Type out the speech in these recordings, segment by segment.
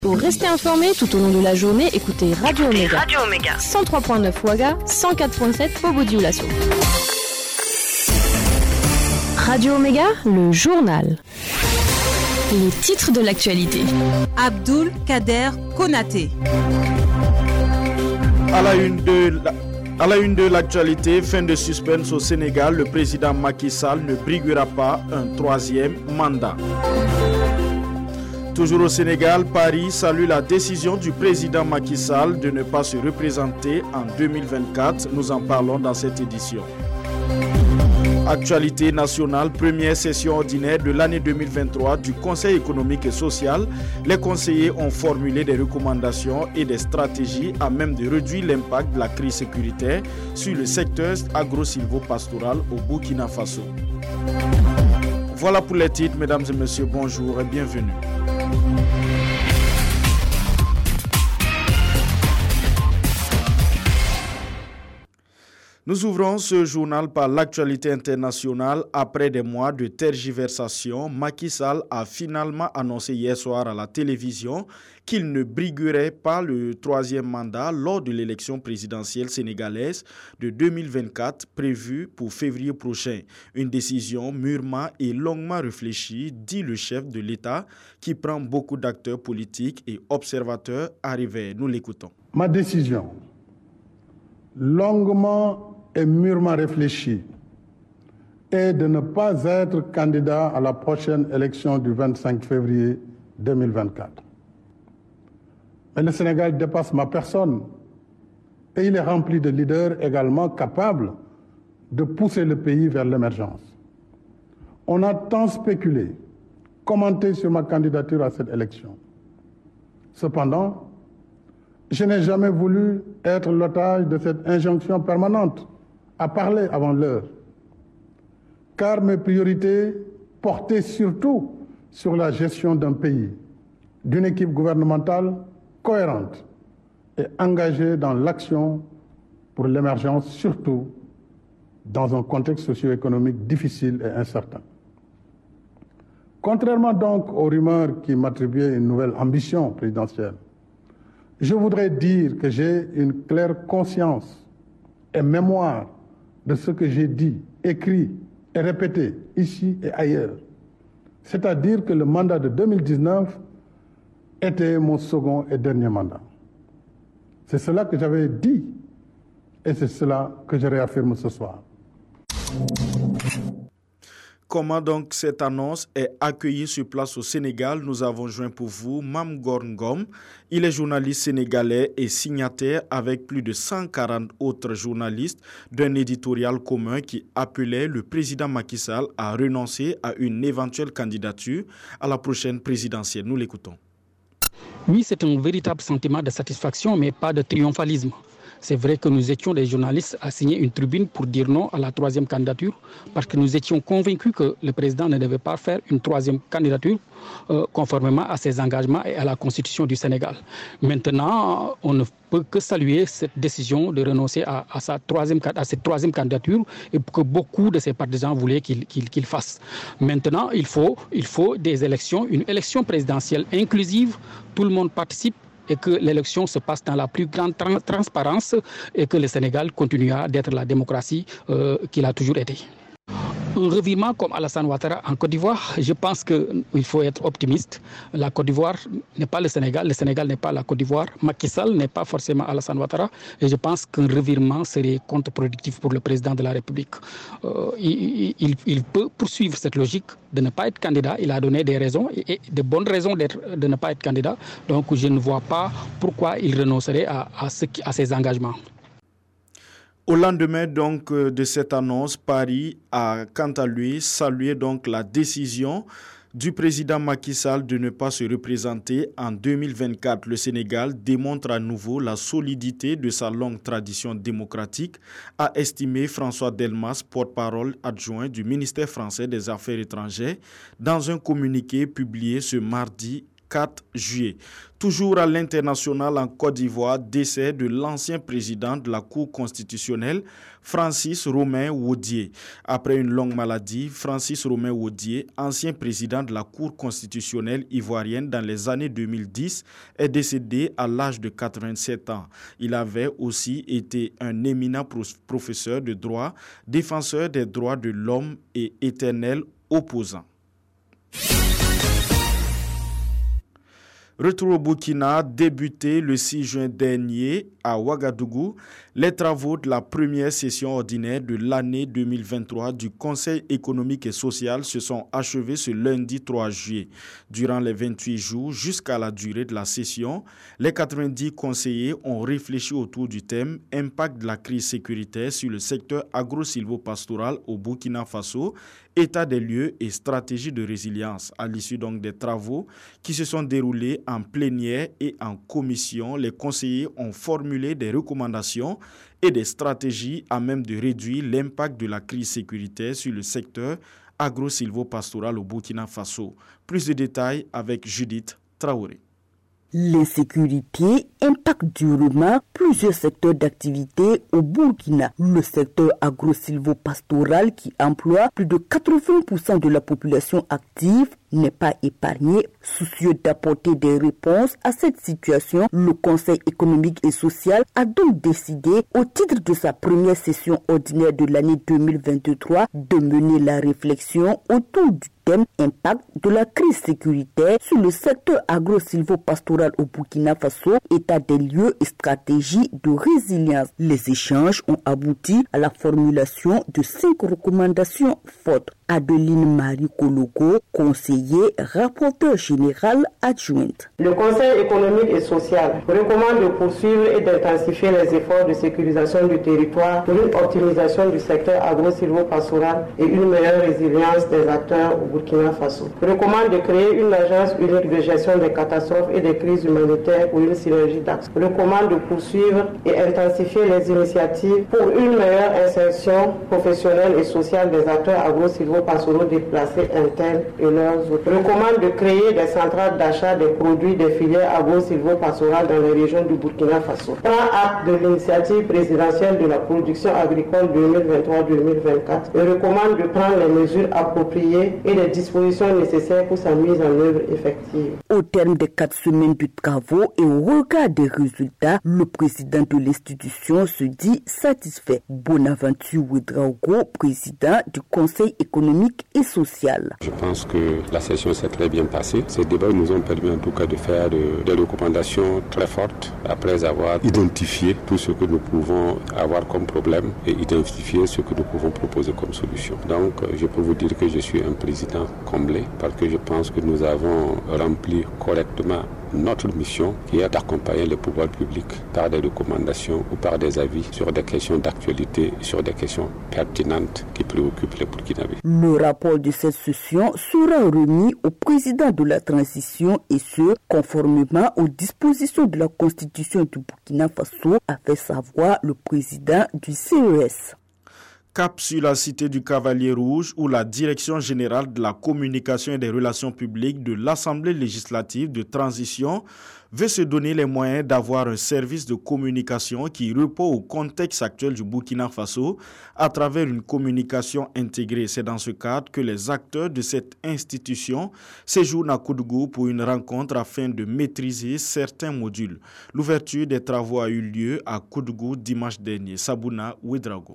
Pour rester informé tout au long de la journée, écoutez Radio Omega. 103.9 Ouaga, 104.7 Bobo-Dioulasso. Radio Omega, le journal. Les titres de l'actualité. Abdoul Kader Konaté. À la une de l'actualité, fin de suspense au Sénégal, le président Macky Sall ne briguera pas un troisième mandat. Toujours au Sénégal, Paris salue la décision du président Macky Sall de ne pas se représenter en 2024. Nous en parlons dans cette édition. Actualité nationale, première session ordinaire de l'année 2023 du Conseil économique et social. Les conseillers ont formulé des recommandations et des stratégies à même de réduire l'impact de la crise sécuritaire sur le secteur agro-silvo-pastoral au Burkina Faso. Voilà pour les titres, mesdames et messieurs, bonjour et bienvenue. Nous ouvrons ce journal par l'actualité internationale. Après des mois de tergiversation, Macky Sall a finalement annoncé hier soir à la télévision qu'il ne briguerait pas le troisième mandat lors de l'élection présidentielle sénégalaise de 2024 prévue pour février prochain. Une décision mûrement et longuement réfléchie, dit le chef de l'État, qui prend beaucoup d'acteurs politiques et observateurs à réveil. Nous l'écoutons. Ma décision, longuement et mûrement réfléchi, est de ne pas être candidat à la prochaine élection du 25 février 2024. Mais le Sénégal dépasse ma personne et il est rempli de leaders également capables de pousser le pays vers l'émergence. On a tant spéculé, commenté sur ma candidature à cette élection. Cependant, je n'ai jamais voulu être l'otage de cette injonction permanente à parler avant l'heure, car mes priorités portaient surtout sur la gestion d'un pays, d'une équipe gouvernementale cohérente et engagée dans l'action pour l'émergence, surtout dans un contexte socio-économique difficile et incertain. Contrairement donc aux rumeurs qui m'attribuaient une nouvelle ambition présidentielle, je voudrais dire que j'ai une claire conscience et mémoire de ce que j'ai dit, écrit et répété ici et ailleurs. C'est-à-dire que le mandat de 2019 était mon second et dernier mandat. C'est cela que j'avais dit et c'est cela que je réaffirme ce soir. Comment donc cette annonce est accueillie sur place au Sénégal? Nous avons joint pour vous Mame Gor Ngom. Il est journaliste sénégalais et signataire avec plus de 140 autres journalistes d'un éditorial commun qui appelait le président Macky Sall à renoncer à une éventuelle candidature à la prochaine présidentielle. Nous l'écoutons. Oui, c'est un véritable sentiment de satisfaction, mais pas de triomphalisme. C'est vrai que nous étions des journalistes à signer une tribune pour dire non à la troisième candidature parce que nous étions convaincus que le président ne devait pas faire une troisième candidature conformément à ses engagements et à la constitution du Sénégal. Maintenant, on ne peut que saluer cette décision de renoncer à cette troisième candidature et que beaucoup de ses partisans voulaient qu'il fasse. Maintenant, il faut des élections, une élection présidentielle inclusive, tout le monde participe, et que l'élection se passe dans la plus grande transparence et que le Sénégal continuera d'être la démocratie qu'il a toujours été. Un revirement comme Alassane Ouattara en Côte d'Ivoire, je pense qu'il faut être optimiste. La Côte d'Ivoire n'est pas le Sénégal n'est pas la Côte d'Ivoire. Macky Sall n'est pas forcément Alassane Ouattara. Et je pense qu'un revirement serait contre-productif pour le président de la République. Il peut poursuivre cette logique de ne pas être candidat. Il a donné des raisons et de bonnes raisons de ne pas être candidat. Donc je ne vois pas pourquoi il renoncerait à ses engagements. Au lendemain donc de cette annonce, Paris a quant à lui salué donc la décision du président Macky Sall de ne pas se représenter en 2024. Le Sénégal démontre à nouveau la solidité de sa longue tradition démocratique, a estimé François Delmas, porte-parole adjoint du ministère français des Affaires étrangères, dans un communiqué publié ce mardi 4 juillet. Toujours à l'international en Côte d'Ivoire, décès de l'ancien président de la Cour constitutionnelle, Francis Romain Wodié. Après une longue maladie, Francis Romain Wodié, ancien président de la Cour constitutionnelle ivoirienne dans les années 2010, est décédé à l'âge de 87 ans. Il avait aussi été un éminent professeur de droit, défenseur des droits de l'homme et éternel opposant. Retour au Burkina, débuté le 6 juin dernier à Ouagadougou, les travaux de la première session ordinaire de l'année 2023 du Conseil économique et social se sont achevés ce lundi 3 juillet. Durant les 28 jours jusqu'à la durée de la session, les 90 conseillers ont réfléchi autour du thème « Impact de la crise sécuritaire sur le secteur agro-silvopastoral au Burkina Faso », état des lieux et stratégie de résilience. À l'issue donc des travaux qui se sont déroulés en plénière et en commission, les conseillers ont formulé des recommandations et des stratégies à même de réduire l'impact de la crise sécuritaire sur le secteur agro-silvopastoral au Burkina Faso. Plus de détails avec Judith Traoré. L'insécurité impacte durement plusieurs secteurs d'activité au Burkina. Le secteur agro-silvopastoral qui emploie plus de 80% de la population active n'est pas épargné. Soucieux d'apporter des réponses à cette situation, le Conseil économique et social a donc décidé, au titre de sa première session ordinaire de l'année 2023, de mener la réflexion autour du thème impact de la crise sécuritaire sur le secteur agro-silvopastoral au Burkina Faso, état des lieux et stratégie de résilience. Les échanges ont abouti à la formulation de 5 recommandations fortes. Adeline Marie Kologo, conseiller, rapporteur général adjointe. Le Conseil économique et social recommande de poursuivre et d'intensifier les efforts de sécurisation du territoire pour une optimisation du secteur agro-silvopastoral et une meilleure résilience des acteurs au Burkina Faso. Recommande de créer une agence unique de gestion des catastrophes et des crises humanitaires pour une synergie d'action. Recommande de poursuivre et intensifier les initiatives pour une meilleure insertion professionnelle et sociale des acteurs agro-silvopastoraux déplacés internes et leurs autres. Recommande de créer des centrales d'achat des produits des filières agro-silvopastorales dans les régions du Burkina Faso. Prend acte de l'initiative présidentielle de la production agricole 2023-2024 et recommande de prendre les mesures appropriées et les dispositions nécessaires pour sa mise en œuvre effective. Au terme des 4 semaines de travaux et au regard des résultats, le président de l'institution se dit satisfait. Bonaventure Ouedraogo, président du Conseil économique et social. Je pense que la session s'est très bien passée. Ces débats nous ont permis en tout cas de faire des recommandations très fortes après avoir identifié tout ce que nous pouvons avoir comme problème et identifier ce que nous pouvons proposer comme solution. Donc je peux vous dire que je suis un président comblé parce que je pense que nous avons rempli correctement notre mission qui est d'accompagner les pouvoirs publics par des recommandations ou par des avis sur des questions d'actualité, sur des questions pertinentes qui préoccupent les Burkinabés. Le rapport de cette session sera remis au président de la transition et ce, conformément aux dispositions de la Constitution du Burkina Faso, a fait savoir le président du CES. Cap sur la cité du Cavalier Rouge où la Direction générale de la communication et des relations publiques de l'Assemblée législative de transition veut se donner les moyens d'avoir un service de communication qui répond au contexte actuel du Burkina Faso à travers une communication intégrée. C'est dans ce cadre que les acteurs de cette institution séjournent à Koudougou pour une rencontre afin de maîtriser certains modules. L'ouverture des travaux a eu lieu à Koudougou dimanche dernier. Sabouna Ouedraogo.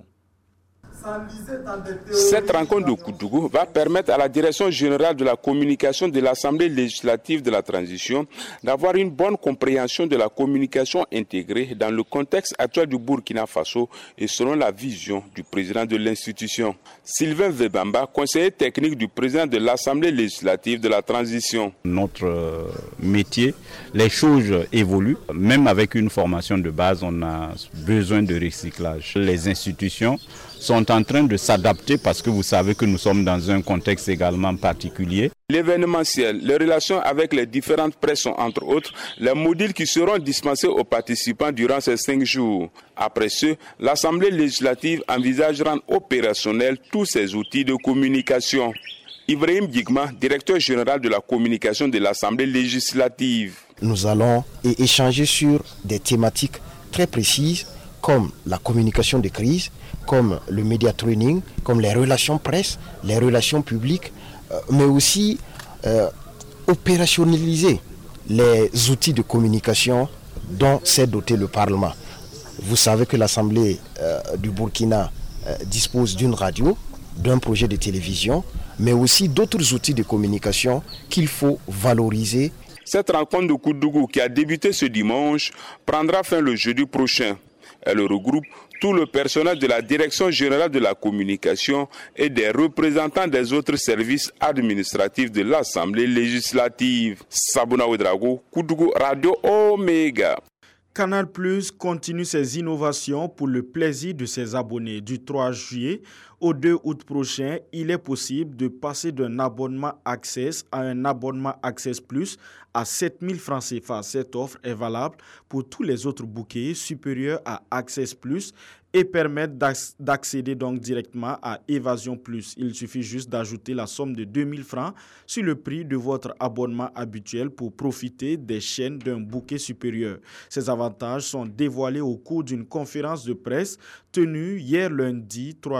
Cette rencontre de Koudougou va permettre à la Direction générale de la communication de l'Assemblée législative de la transition d'avoir une bonne compréhension de la communication intégrée dans le contexte actuel du Burkina Faso et selon la vision du président de l'institution. Sylvain Vebamba, conseiller technique du président de l'Assemblée législative de la transition. Notre métier, les choses évoluent. Même avec une formation de base, on a besoin de recyclage. Les institutions sont en train de s'adapter parce que vous savez que nous sommes dans un contexte également particulier. L'événementiel, les relations avec les différentes presses sont entre autres les modules qui seront dispensés aux participants durant ces 5 jours. Après ce, l'Assemblée législative envisage de rendre opérationnels tous ces outils de communication. Ibrahim Djigma, directeur général de la communication de l'Assemblée législative. Nous allons échanger sur des thématiques très précises comme la communication de crise, comme le media training, comme les relations presse, les relations publiques, mais aussi opérationnaliser les outils de communication dont s'est doté le Parlement. Vous savez que l'Assemblée du Burkina dispose d'une radio, d'un projet de télévision, mais aussi d'autres outils de communication qu'il faut valoriser. Cette rencontre de Koudougou qui a débuté ce dimanche prendra fin le jeudi prochain. Elle regroupe tout le personnel de la Direction générale de la communication et des représentants des autres services administratifs de l'Assemblée législative. Sabouna Ouedrago, Koudougou, Radio Omega. Canal Plus continue ses innovations pour le plaisir de ses abonnés. Du 3 juillet au 2 août prochain, il est possible de passer d'un abonnement Access à un abonnement Access Plus à 7 000 francs CFA. Cette offre est valable pour tous les autres bouquets supérieurs à Access Plus et permettent d'accéder donc directement à Évasion Plus. Il suffit juste d'ajouter la somme de 2 000 francs sur le prix de votre abonnement habituel pour profiter des chaînes d'un bouquet supérieur. Ces avantages sont dévoilés au cours d'une conférence de presse tenue hier lundi 3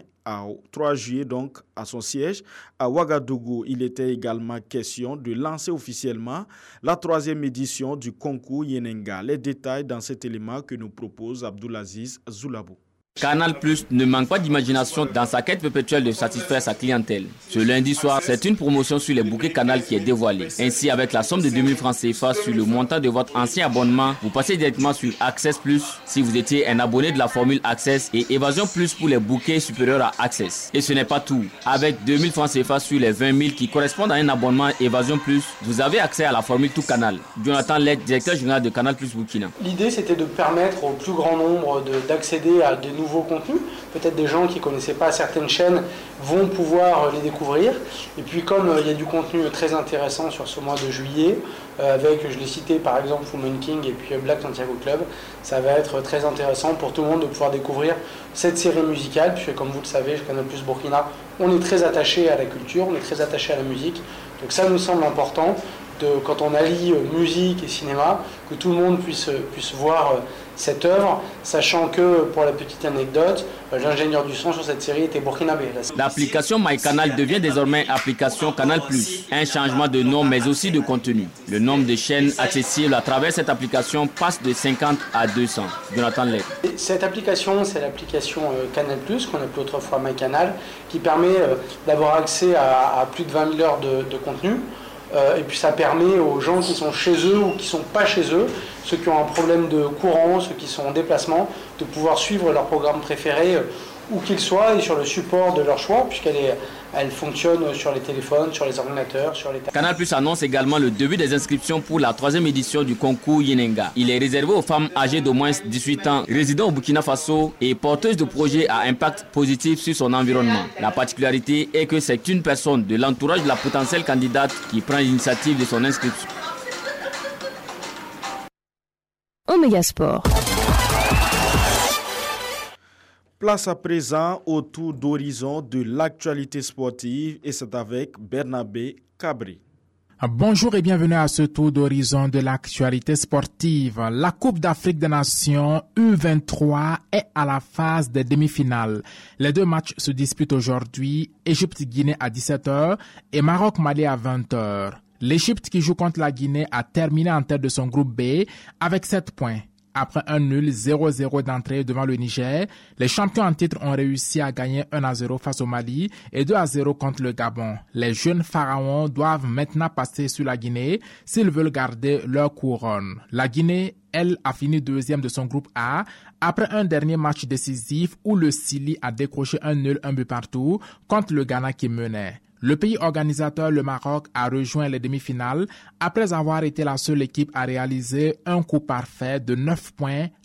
juillet donc à son siège à Ouagadougou. Il était également question de lancer officiellement la 3e édition du concours Yenenga. Les détails dans cet élément que nous propose Abdoulaziz Zoulabou. Canal Plus ne manque pas d'imagination dans sa quête perpétuelle de satisfaire sa clientèle. Ce lundi soir, c'est une promotion sur les bouquets Canal qui est dévoilée. Ainsi, avec la somme de 2000 francs CFA sur le montant de votre ancien abonnement, vous passez directement sur Access Plus si vous étiez un abonné de la formule Access et Évasion Plus pour les bouquets supérieurs à Access. Et ce n'est pas tout. Avec 2000 francs CFA sur les 20 000 qui correspondent à un abonnement Évasion Plus, vous avez accès à la formule Tout Canal. Jonathan Lett, directeur général de Canal Plus Burkina. L'idée, c'était de permettre au plus grand nombre d'accéder à de nouveaux contenus. Peut-être des gens qui ne connaissaient pas certaines chaînes vont pouvoir les découvrir. Et puis comme il y a du contenu très intéressant sur ce mois de juillet, avec, je l'ai cité par exemple, Woman King et puis Black Santiago Club, ça va être très intéressant pour tout le monde de pouvoir découvrir cette série musicale, puisque comme vous le savez, chez Canal Plus Burkina, on est très attaché à la culture, on est très attaché à la musique. Donc ça nous semble important, quand on allie musique et cinéma, que tout le monde puisse voir cette œuvre, sachant que, pour la petite anecdote, l'ingénieur du son sur cette série était burkinabé. L'application MyCanal devient désormais application Canal+. Un changement de nom mais aussi de contenu. Le nombre de chaînes accessibles à travers cette application passe de 50 à 200. Jonathan Lett. Cette application, c'est l'application Canal+, qu'on appelait autrefois MyCanal, qui permet d'avoir accès à plus de 20 000 heures de contenu. Et puis ça permet aux gens qui sont chez eux ou qui ne sont pas chez eux, ceux qui ont un problème de courant, ceux qui sont en déplacement, de pouvoir suivre leur programme préféré où qu'ils soient et sur le support de leur choix, puisqu'elle fonctionne sur les téléphones, sur les ordinateurs, sur les tablettes. Canal Plus annonce également le début des inscriptions pour la 3e édition du concours Yenenga. Il est réservé aux femmes âgées d'au moins 18 ans, résidant au Burkina Faso et porteuses de projets à impact positif sur son environnement. La particularité est que c'est une personne de l'entourage de la potentielle candidate qui prend l'initiative de son inscription. Omega Sport. Place à présent au tour d'horizon de l'actualité sportive et c'est avec Bernabé Cabri. Bonjour et bienvenue à ce tour d'horizon de l'actualité sportive. La Coupe d'Afrique des Nations U23 est à la phase des demi-finales. Les deux matchs se disputent aujourd'hui, Égypte-Guinée à 17h et Maroc-Mali à 20h. L'Égypte qui joue contre la Guinée a terminé en tête de son groupe B avec 7 points. Après un nul 0-0 d'entrée devant le Niger, les champions en titre ont réussi à gagner 1-0 face au Mali et 2-0 contre le Gabon. Les jeunes pharaons doivent maintenant passer sur la Guinée s'ils veulent garder leur couronne. La Guinée, elle, a fini deuxième de son groupe A après un dernier match décisif où le Sili a décroché un nul, un but partout contre le Ghana qui menait. Le pays organisateur, le Maroc, a rejoint les demi-finales après avoir été la seule équipe à réaliser un coup parfait de 9 points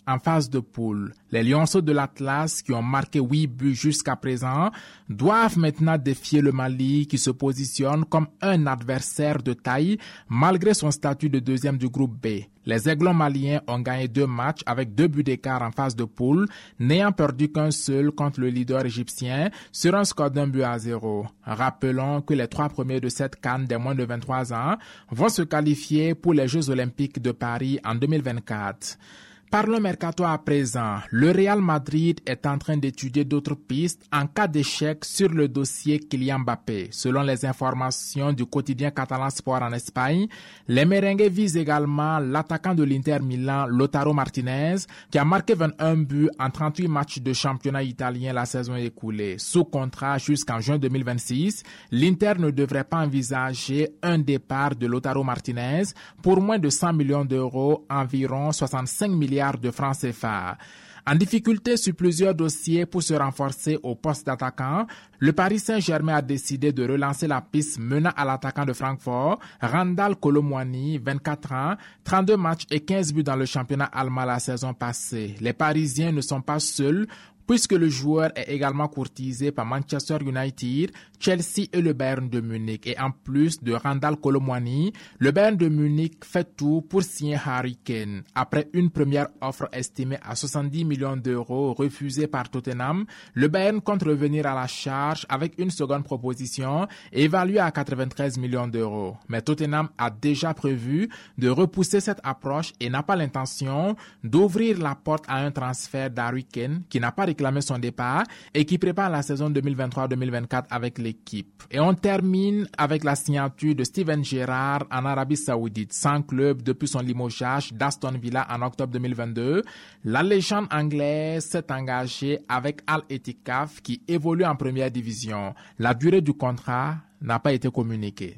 en phase de poule. Les Lionceaux de l'Atlas, qui ont marqué 8 buts jusqu'à présent, doivent maintenant défier le Mali, qui se positionne comme un adversaire de taille, malgré son statut de deuxième du groupe B. Les Aiglons maliens ont gagné 2 matchs avec 2 buts d'écart en phase de poule, n'ayant perdu qu'un seul contre le leader égyptien sur un score d'1-0. Rappelons que les 3 premiers de cette CAN des moins de 23 ans vont se qualifier pour les Jeux Olympiques de Paris en 2024. Parlons mercato à présent. Le Real Madrid est en train d'étudier d'autres pistes en cas d'échec sur le dossier Kylian Mbappé. Selon les informations du quotidien catalan Sport en Espagne, les merengues visent également l'attaquant de l'Inter Milan, Lautaro Martinez, qui a marqué 21 buts en 38 matchs de championnat italien la saison écoulée. Sous contrat jusqu'en juin 2026, l'Inter ne devrait pas envisager un départ de Lautaro Martinez pour moins de 100 millions d'euros, environ 65 milliards de francs CFA. En difficulté sur plusieurs dossiers pour se renforcer au poste d'attaquant, le Paris Saint-Germain a décidé de relancer la piste menant à l'attaquant de Francfort, Randal Kolo Muani, 24 ans, 32 matchs et 15 buts dans le championnat allemand la saison passée. Les Parisiens ne sont pas seuls, puisque le joueur est également courtisé par Manchester United, Chelsea et le Bayern de Munich. Et en plus de Randal Kolo Muani, le Bayern de Munich fait tout pour signer Harry Kane. Après une première offre estimée à 70 millions d'euros refusée par Tottenham, le Bayern compte revenir à la charge avec une seconde proposition évaluée à 93 millions d'euros. Mais Tottenham a déjà prévu de repousser cette approche et n'a pas l'intention d'ouvrir la porte à un transfert d'Harry Kane qui n'a pas réclamé son départ et qui prépare la saison 2023-2024 avec l'équipe. Et on termine avec la signature de Steven Gerrard en Arabie Saoudite. Sans club depuis son limogeage d'Aston Villa en octobre 2022, la légende anglaise s'est engagée avec Al-Etikaf qui évolue en première division. La durée du contrat n'a pas été communiquée.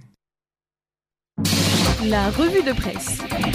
La revue de presse.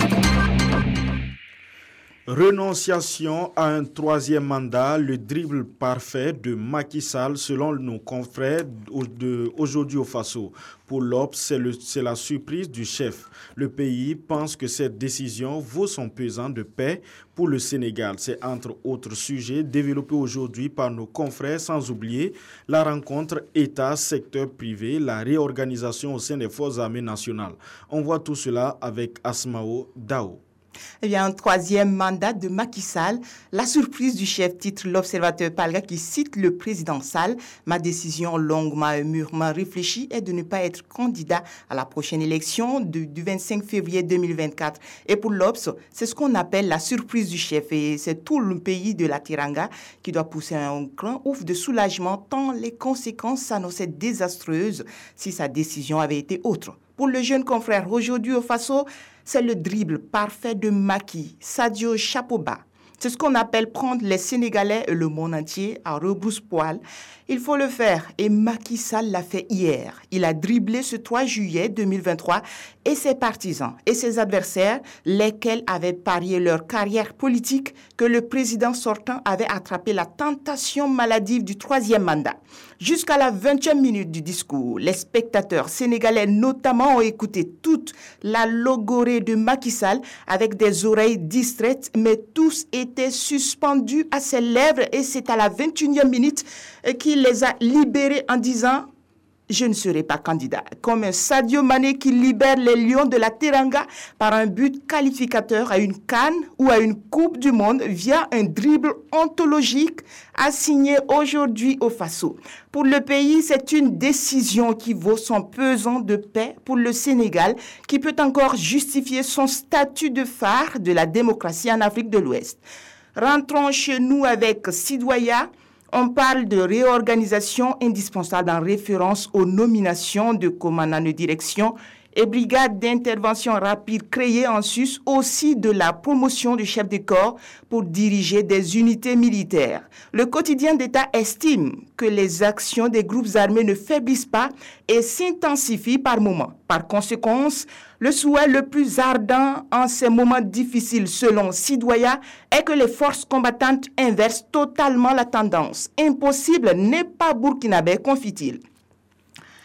Renonciation à un troisième mandat, le dribble parfait de Macky Sall selon nos confrères aujourd'hui au Faso. Pour l'Obs, c'est la surprise du chef. Le pays pense que cette décision vaut son pesant de paix pour le Sénégal. C'est entre autres sujets développés aujourd'hui par nos confrères, sans oublier la rencontre État-secteur privé, la réorganisation au sein des forces armées nationales. On voit tout cela avec Asmao Dao. Eh bien, un troisième mandat de Macky Sall. La surprise du chef titre l'Observateur Palga qui cite le président Sall. Ma décision longuement et mûrement réfléchie est de ne pas être candidat à la prochaine élection du 25 février 2024. Et pour l'Obs, c'est ce qu'on appelle la surprise du chef. Et c'est tout le pays de la Teranga qui doit pousser un grand ouf de soulagement tant les conséquences s'annonçaient désastreuses si sa décision avait été autre. Pour le jeune confrère aujourd'hui au Faso, c'est le dribble parfait de Macky, Sadio chapeau bas. C'est ce qu'on appelle prendre les Sénégalais et le monde entier à rebrousse-poil. Il faut le faire et Macky Sall l'a fait hier. Il a dribblé ce 3 juillet 2023 et ses partisans et ses adversaires, lesquels avaient parié leur carrière politique, que le président sortant avait attrapé la tentation maladive du troisième mandat. Jusqu'à la 20e minute du discours, les spectateurs sénégalais notamment ont écouté toute la logorée de Macky Sall avec des oreilles distraites, mais tous étaient suspendus à ses lèvres et c'est à la 21e minute qu'il les a libérés en disant « Je ne serai pas candidat ». Comme un Sadio Mané qui libère les Lions de la Teranga par un but qualificateur à une CAN ou à une Coupe du Monde via un dribble ontologique assigné aujourd'hui au Faso. Pour le pays, c'est une décision qui vaut son pesant de paix pour le Sénégal, qui peut encore justifier son statut de phare de la démocratie en Afrique de l'Ouest. Rentrons chez nous avec Sidouaya. On parle de réorganisation indispensable en référence aux nominations de commandants de direction et brigades d'intervention rapide créées en sus, aussi de la promotion du chef de corps pour diriger des unités militaires. Le quotidien d'État estime que les actions des groupes armés ne faiblissent pas et s'intensifient par moments. Par conséquent, le souhait le plus ardent en ces moments difficiles, selon Sidouaya, est que les forces combattantes inversent totalement la tendance. Impossible n'est pas burkinabé, confie-t-il.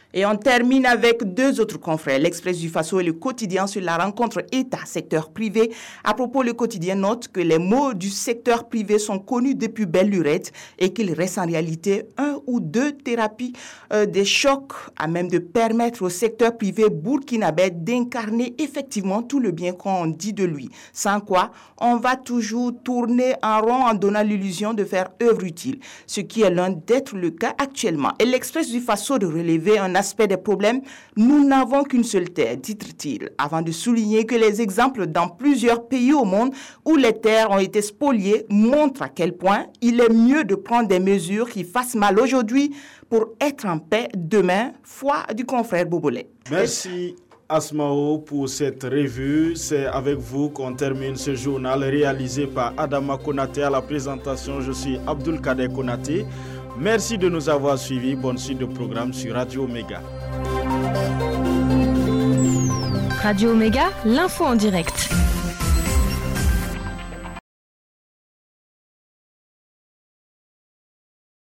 Et on termine avec deux autres confrères, l'Express du Faso et le quotidien sur la rencontre État-secteur privé. À propos, le quotidien note que les mots du secteur privé sont connus depuis belle lurette et qu'il reste en réalité 1 ou 2 thérapies des chocs à même de permettre au secteur privé burkinabé d'incarner effectivement tout le bien qu'on dit de lui. Sans quoi, on va toujours tourner en rond en donnant l'illusion de faire œuvre utile, ce qui est loin d'être le cas actuellement. Et l'Express du Faso de relever un aspect des problèmes, nous n'avons qu'une seule terre, titre-t-il, avant de souligner que les exemples dans plusieurs pays au monde où les terres ont été spoliées montrent à quel point il est mieux de prendre des mesures qui fassent mal aujourd'hui pour être en paix demain. Foi du confrère Bobolé. Merci Asmao pour cette revue. C'est avec vous qu'on termine ce journal réalisé par Adama Konaté. À la présentation, je suis Abdul Kader Konaté. Merci de nous avoir suivis. Bonne suite de programme sur Radio Omega. Radio Omega, l'info en direct.